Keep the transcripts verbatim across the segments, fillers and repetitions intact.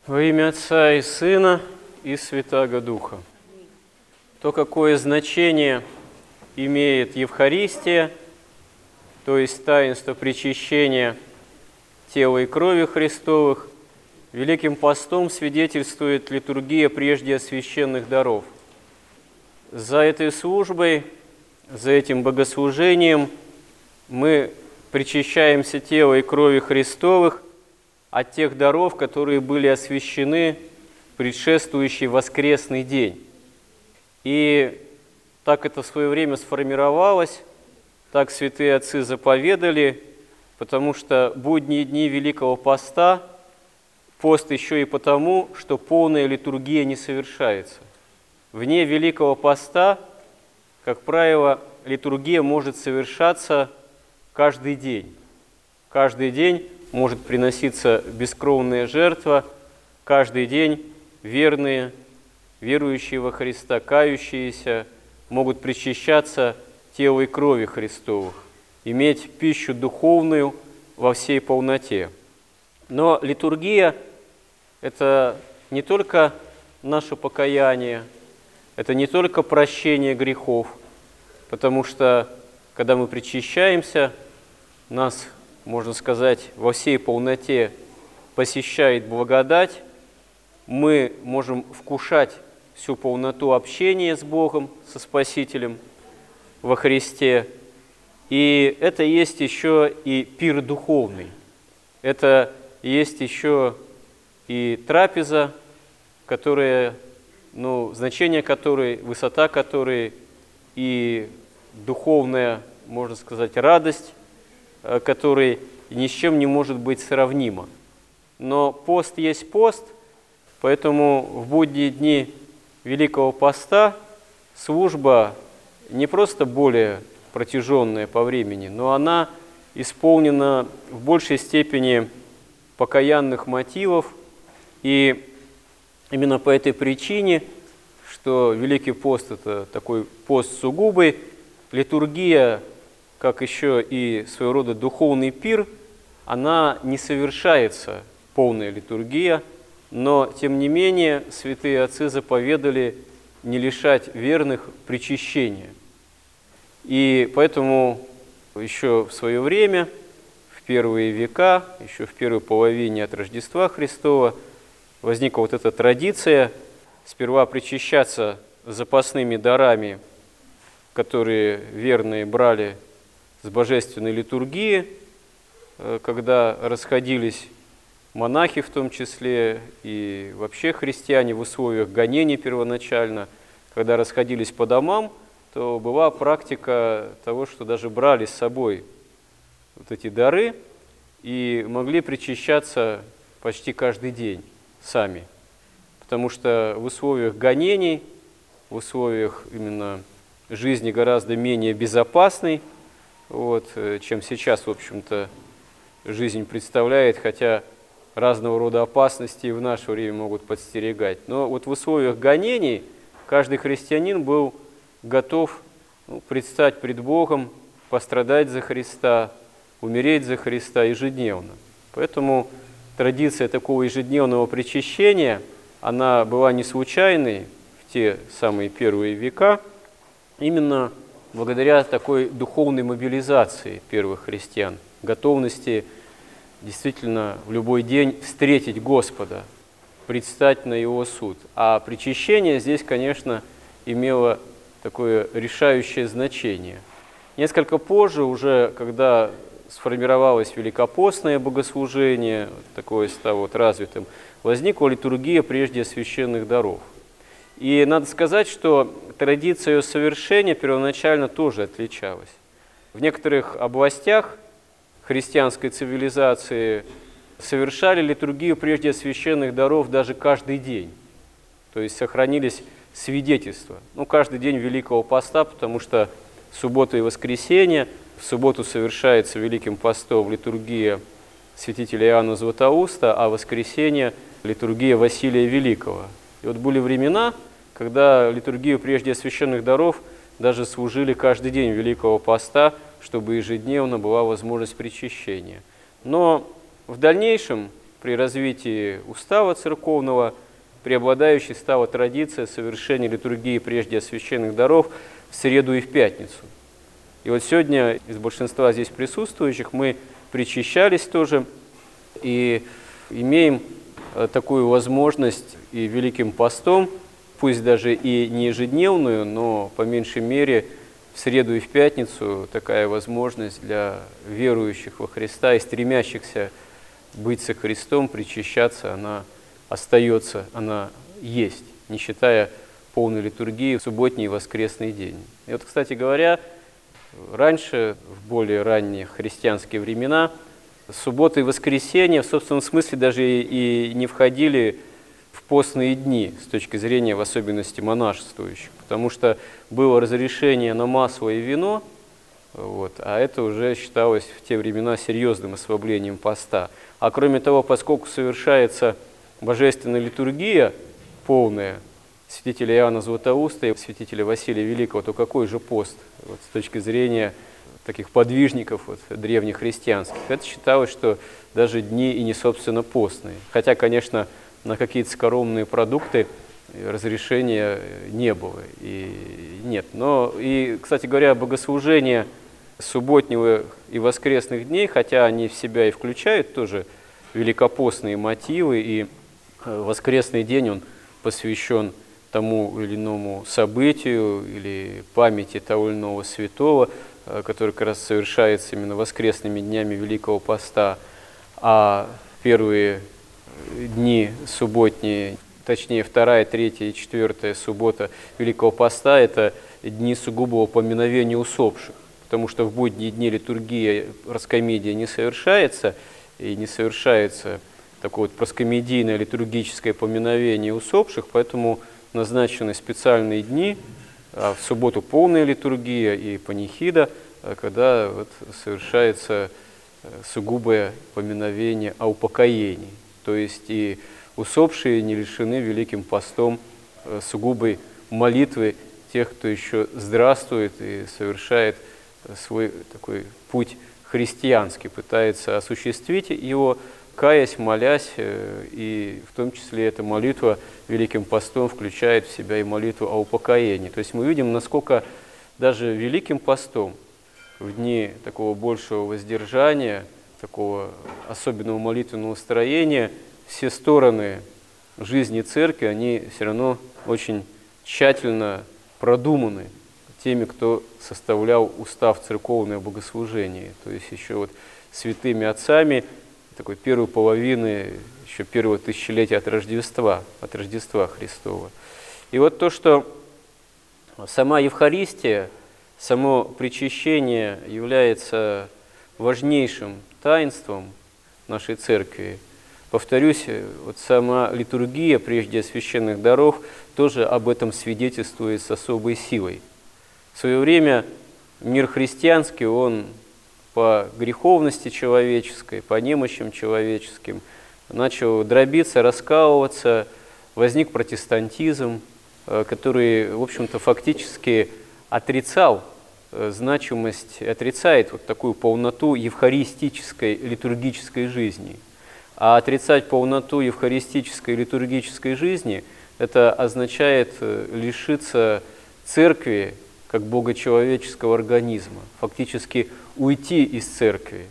Во имя Отца и Сына и Святаго Духа. То, какое значение имеет Евхаристия, то есть таинство причащения тела и крови Христовых, Великим постом свидетельствует литургия прежде священных даров. За этой службой, за этим богослужением мы причащаемся тела и крови Христовых от тех даров, которые были освящены в предшествующий воскресный день. И так это в свое время сформировалось, так святые отцы заповедали, потому что будние дни Великого Поста, пост еще и потому, что полная литургия не совершается. Вне Великого Поста, как правило, литургия может совершаться каждый день. Каждый день может приноситься бескровная жертва, каждый день верные, верующие во Христа, кающиеся, могут причащаться тела и крови Христовых, иметь пищу духовную во всей полноте. Но литургия – это не только наше покаяние, это не только прощение грехов, потому что, когда мы причащаемся, нас, можно сказать, во всей полноте посещает благодать, мы можем вкушать всю полноту общения с Богом, со Спасителем во Христе. И это есть еще и пир духовный, это есть еще и трапеза, которая, ну, значение которой, высота которой и духовная, можно сказать, радость, которой ни с чем не может быть сравнима. Но пост есть пост, поэтому в будние дни Великого Поста служба не просто более протяженная по времени, но она исполнена в большей степени покаянных мотивов. И именно по этой причине, что Великий пост – это такой пост сугубый, литургия, как еще и своего рода духовный пир, она не совершается, полная литургия, но, тем не менее, святые отцы заповедали не лишать верных причащения. И поэтому еще в свое время, в первые века, еще в первой половине от Рождества Христова, возникла вот эта традиция сперва причащаться запасными дарами, которые верные брали с божественной литургии, когда расходились монахи в том числе, и вообще христиане в условиях гонений первоначально, когда расходились по домам, то была практика того, что даже брали с собой вот эти дары и могли причащаться почти каждый день сами. Потому что в условиях гонений, в условиях именно жизни гораздо менее безопасной, вот, чем сейчас, в общем-то, жизнь представляет, хотя разного рода опасности и в наше время могут подстерегать. Но вот в условиях гонений каждый христианин был готов, ну, предстать пред Богом, пострадать за Христа, умереть за Христа ежедневно. Поэтому традиция такого ежедневного причащения, она была не случайной в те самые первые века, именно благодаря такой духовной мобилизации первых христиан, готовности действительно в любой день встретить Господа, предстать на Его суд. А причащение здесь, конечно, имело такое решающее значение. Несколько позже, уже когда сформировалось великопостное богослужение, такое стало вот развитым, возникла литургия прежде священных даров. И надо сказать, что традиция ее совершения первоначально тоже отличалась. В некоторых областях христианской цивилизации совершали литургию прежде священных даров даже каждый день. То есть сохранились свидетельства. Ну, каждый день Великого Поста, потому что суббота и воскресенье, в субботу совершается Великим Постом литургия святителя Иоанна Златоуста, а в воскресенье литургия Василия Великого. И вот были времена, когда литургию прежде священных даров даже служили каждый день Великого Поста, чтобы ежедневно была возможность причащения. Но в дальнейшем при развитии устава церковного преобладающей стала традиция совершения литургии прежде освященных даров в среду и в пятницу. И вот сегодня из большинства здесь присутствующих мы причащались тоже и имеем такую возможность и Великим постом, пусть даже и не ежедневную, но по меньшей мере в среду и в пятницу такая возможность для верующих во Христа и стремящихся быть со Христом, причащаться, она остается, она есть, не считая полной литургии в субботний и воскресный день. И вот, кстати говоря, раньше, в более ранние христианские времена, суббота и воскресенье в собственном смысле даже и не входили в постные дни с точки зрения в особенности монашествующих, потому что было разрешение на масло и вино, вот, а это уже считалось в те времена серьезным ослаблением поста. А кроме того, поскольку совершается божественная литургия полная святителя Иоанна Златоуста и святителя Василия Великого, то какой же пост вот, с точки зрения таких подвижников вот, древнехристианских? Это считалось, что даже дни и не собственно постные. Хотя, конечно, на какие-то скоромные продукты разрешения не было и нет. Но и, кстати говоря, богослужение субботнего и воскресных дней, хотя они в себя и включают тоже великопостные мотивы, и воскресный день он посвящен тому или иному событию или памяти того или иного святого, который как раз совершается именно воскресными днями Великого Поста, а первые дни субботние, точнее вторая, третья и четвертая суббота Великого Поста – это дни сугубого поминовения усопших, потому что в будние дни литургия проскомидия не совершается, и не совершается такое вот проскомедийное литургическое поминовение усопших, поэтому назначены специальные дни, а в субботу полная литургия и панихида, когда вот совершается сугубое поминовение о упокоении. То есть и усопшие не лишены Великим постом сугубой молитвы тех, кто еще здравствует и совершает свой такой путь христианский, пытается осуществить его, каясь, молясь, и в том числе эта молитва Великим постом включает в себя и молитву о упокоении. То есть мы видим, насколько даже Великим постом в дни такого большего воздержания, такого особенного молитвенного строения, все стороны жизни церкви, они все равно очень тщательно продуманы теми, кто составлял устав церковное богослужение. То есть еще вот святыми отцами такой первой половины, еще первого тысячелетия от Рождества, от Рождества Христова. И вот то, что сама Евхаристия, само причащение является важнейшим таинством нашей церкви, повторюсь, вот сама литургия прежде священных даров тоже об этом свидетельствует с особой силой. В свое время мир христианский, он по греховности человеческой, по немощам человеческим начал дробиться, раскалываться, возник протестантизм, который, в общем-то, фактически отрицал значимость, отрицает вот такую полноту евхаристической литургической жизни. А отрицать полноту евхаристической литургической жизни – это означает лишиться церкви как богочеловеческого организма, фактически уйти из церкви.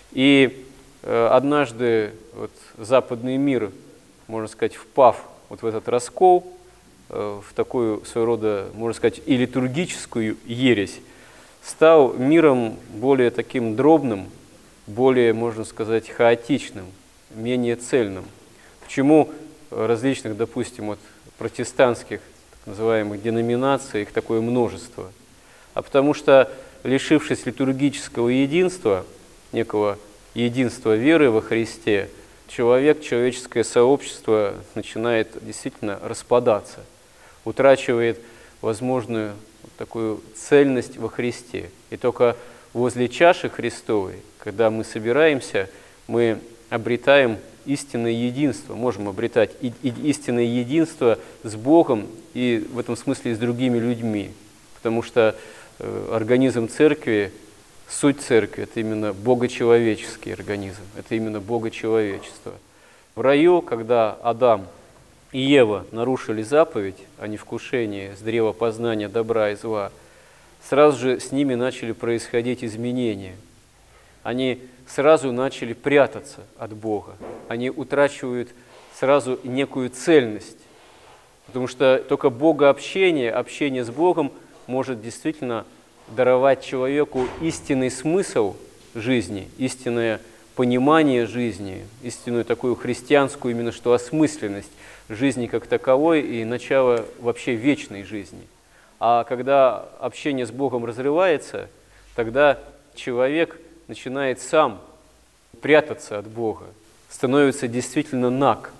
И э, однажды вот, западный мир, можно сказать, впав вот в этот раскол, э, в такую своего рода, можно сказать, и литургическую ересь, стал миром более таким дробным, более, можно сказать, хаотичным, менее цельным. Почему различных, допустим, вот, протестантских так называемых деноминаций, их такое множество? А потому что, лишившись литургического единства, некого единства веры во Христе, человек, человеческое сообщество начинает действительно распадаться, утрачивает возможную вот такую цельность во Христе. И только возле чаши Христовой, когда мы собираемся, мы обретаем истинное единство, можем обретать и, и истинное единство с Богом и в этом смысле с другими людьми. Потому что э, организм церкви, суть церкви – это именно богочеловеческий организм, это именно богочеловечество. В раю, когда Адам и Ева нарушили заповедь о невкушении с древа познания добра и зла, сразу же с ними начали происходить изменения. Они сразу начали прятаться от Бога. Они утрачивают сразу некую цельность. Потому что только богообщение, общение с Богом может действительно даровать человеку истинный смысл жизни, истинное понимание жизни, истинную такую христианскую именно что осмысленность жизни как таковой и начало вообще вечной жизни. А когда общение с Богом разрывается, тогда человек начинает сам прятаться от Бога, становится действительно наг,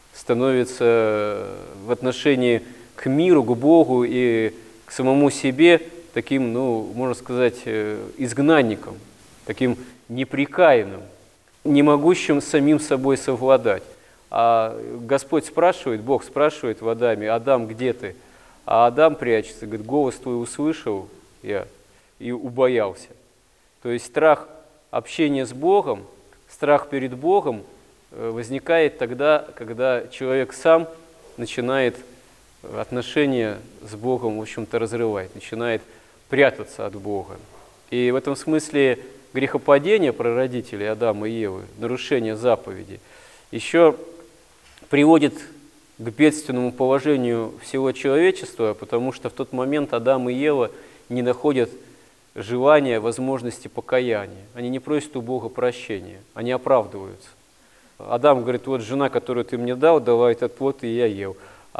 становится в отношении к миру, к Богу и к самому себе таким, ну, можно сказать, изгнанником, таким непрекаянным, не могущим самим собой совладать. А Господь спрашивает, Бог спрашивает в Адаме: «Адам, где ты?» А Адам прячется, говорит: «Голос твой услышал я и убоялся». То есть страх общения с Богом, страх перед Богом возникает тогда, когда человек сам начинает отношения с Богом, в общем-то, разрывать, начинает прятаться от Бога. И в этом смысле грехопадение прародителей Адама и Евы, нарушение заповеди, еще приводит к бедственному положению всего человечества, потому что в тот момент Адам и Ева не находят желания, возможности покаяния. Они не просят у Бога прощения, они оправдываются. Адам говорит: «Вот жена, которую ты мне дал, дала этот плод, и я ел».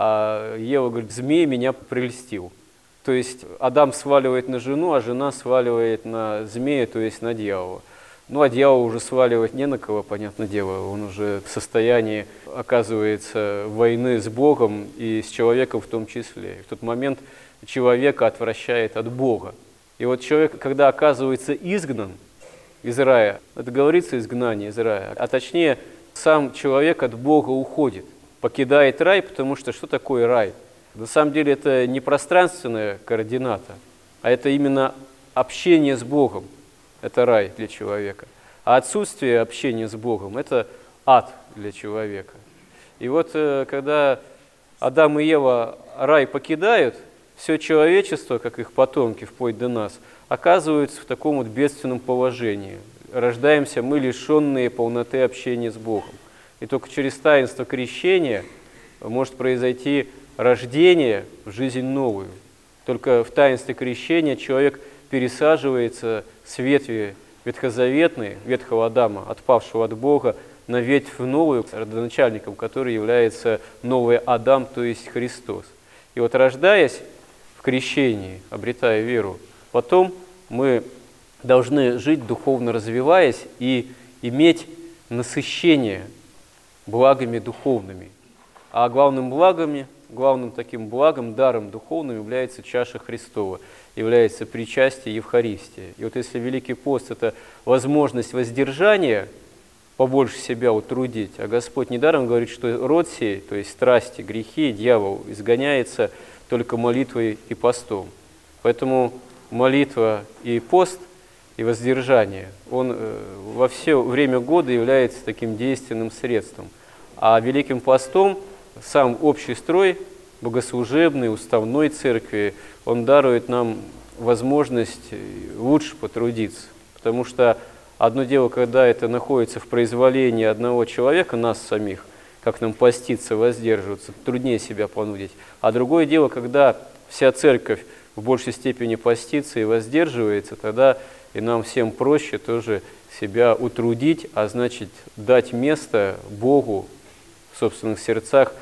А Ева говорит: «Змей меня прельстил». То есть Адам сваливает на жену, а жена сваливает на змея, то есть на дьявола. Ну, а дьявола уже сваливать не на кого, понятное дело, он уже в состоянии, оказывается, войны с Богом и с человеком в том числе. И в тот момент человека отвращает от Бога. И вот человек, когда оказывается изгнан из рая, это говорится изгнание из рая, а точнее сам человек от Бога уходит, покидает рай, потому что что такое рай? На самом деле это не пространственная координата, а это именно общение с Богом. Это рай для человека. А отсутствие общения с Богом – это ад для человека. И вот когда Адам и Ева рай покидают, все человечество, как их потомки, вплоть до нас, оказываются в таком вот бедственном положении. Рождаемся мы, лишенные полноты общения с Богом. И только через таинство крещения может произойти рождение в жизнь новую. Только в таинстве крещения человек пересаживается с ветви ветхозаветной, ветхого Адама, отпавшего от Бога, на ветвь новую, родоначальником которой является новый Адам, то есть Христос. И вот рождаясь в крещении, обретая веру, потом мы должны жить, духовно развиваясь, и иметь насыщение благами духовными. А главным благами, главным таким благом, даром духовным является чаша Христова, является причастие Евхаристия. И вот если Великий пост – это возможность воздержания, побольше себя утрудить, а Господь недаром говорит, что род сей, то есть страсти, грехи, дьявол, изгоняется только молитвой и постом. Поэтому молитва и пост, и воздержание, он во все время года является таким действенным средством. А Великим постом сам общий строй богослужебной, уставной церкви, он дарует нам возможность лучше потрудиться. Потому что одно дело, когда это находится в произволении одного человека, нас самих, как нам поститься, воздерживаться, труднее себя понудить. А другое дело, когда вся церковь в большей степени постится и воздерживается, тогда и нам всем проще тоже себя утрудить, а значит дать место Богу в собственных сердцах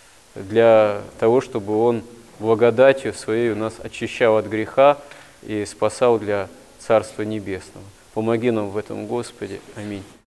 для того, чтобы Он благодатью Своей нас очищал от греха и спасал для Царства Небесного. Помоги нам в этом, Господи. Аминь.